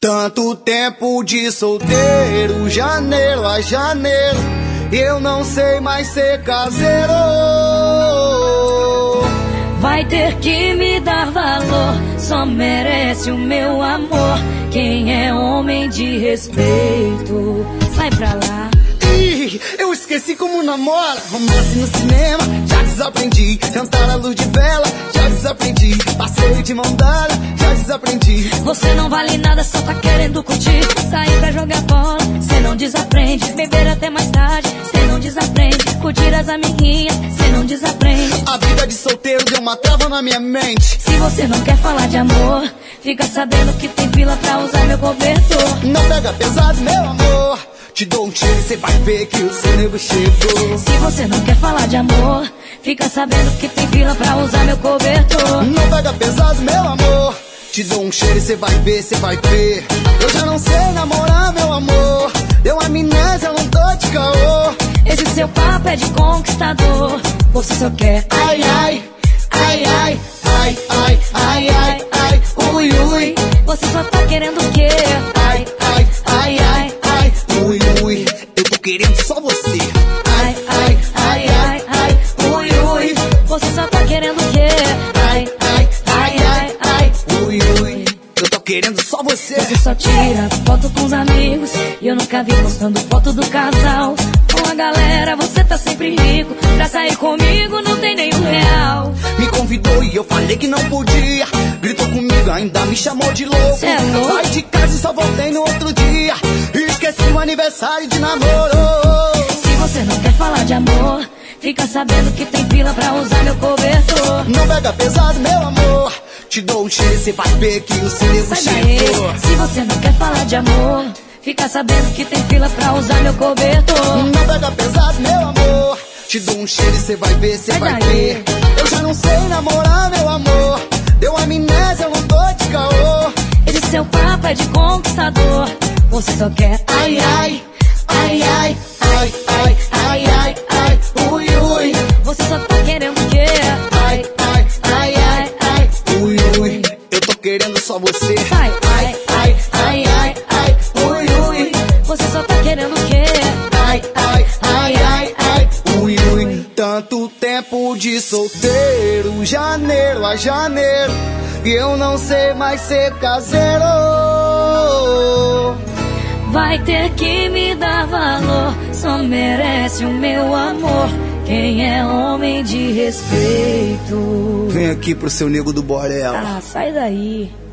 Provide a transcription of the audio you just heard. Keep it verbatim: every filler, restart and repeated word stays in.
Tanto tempo de solteiro, janeiro a janeiro, eu não sei mais ser caseiro. Vai ter que me dar valor, só merece o meu amor quem é homem de respeito. Sai pra lá. Ih, eu esqueci como namora. Romance no cinema, já desaprendi. Cantar à luz de vela, já desaprendi. Passeio de mão dada, já desaprendi. Você não vale nada, só tá querendo curtir. Sair pra jogar bola, cê não desaprende. Beber até mais tarde, cê não desaprende. Curtir as amiguinhas, cê não desaprende. A vida de solteiro deu uma trava na minha mente. Se você não quer falar de amor, fica sabendo que tem fila pra usar meu cobertor. Não pega pesado, meu amor, te dou um cheiro e cê vai ver que o seu nego chegou. Se você não quer falar de amor, fica sabendo que tem fila pra usar meu cobertor. Não pega pesado, meu amor, te dou um cheiro e cê vai ver, cê vai ver. Eu já não sei namorar, meu amor, deu amnésia, eu não tô de caô. Esse seu papo é de conquistador, você só quer ai, ai, ai, ai, ai, ai, ai, ai, ai, ui, ui. Você só tá querendo o quê? Ai, ai, ai, ai, ai, ui, ui. Eu tô querendo só você. Ai, ai, ai, ai, ai, ui, ui. Você só tá querendo o quê? Ai, ai, ai, ai, ai, ui, ui. Eu tô querendo só você. Você só tira foto com os amigos e eu nunca vi postando foto do casal. Com a galera você tá sempre rico, pra sair comigo não tem nenhum real. Me convidou e eu falei que não podia. Gritou comigo, ainda me chamou de louco. Cê é louco? Saí de casa e só voltei no outro dia. Esqueci o aniversário de namoro. Se você não quer falar de amor, fica sabendo que tem fila pra usar meu cobertor. Não pega pesado, meu amor, te dou um cheiro e cê vai ver que o seu nego chegou. Se você não quer falar de amor, fica sabendo que tem fila pra usar meu cobertor. Não pega pesado, meu amor, te dou um cheiro e cê vai ver, cê vai ver. Eu já não sei namorar, meu amor, deu amnésia, eu não tô de caô. Esse seu papo é de conquistador, você só quer ai, ai, ai, ai, ai, ai, ai, ai, ai, ui, ui. Você só tá querendo o quê? Ai, ai, ai, ai, ai, ui, ui. Eu tô querendo só você. Sai, ai, ai, ai, ai, ai, ui, ui. Você só tá querendo o quê? Ai, ai, ai, ai, ai, ui, ui. Tanto tempo de solteiro, janeiro a janeiro, e eu não sei mais ser caseiro. Vai ter que me dar valor, só merece o meu amor quem é homem de respeito. Vem aqui pro seu nego do Borel. Ah, sai daí.